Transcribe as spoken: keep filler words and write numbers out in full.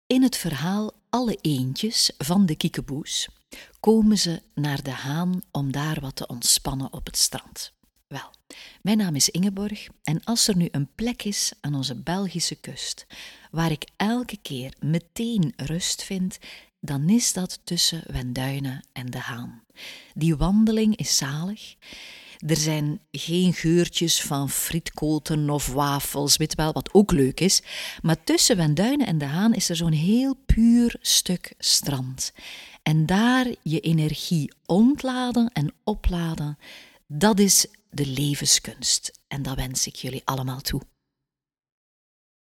In het verhaal Alle Eendjes van de Kiekeboes komen ze naar de Haan om daar wat te ontspannen op het strand. Wel, mijn naam is Ingeborg en als er nu een plek is aan onze Belgische kust waar ik elke keer meteen rust vind, dan is dat tussen Wenduinen en de Haan. Die wandeling is zalig. Er zijn geen geurtjes van frietkoten of wafels, weet wel, wat ook leuk is. Maar tussen Wenduinen en de Haan is er zo'n heel puur stuk strand. En daar je energie ontladen en opladen, dat is de levenskunst. En dat wens ik jullie allemaal toe.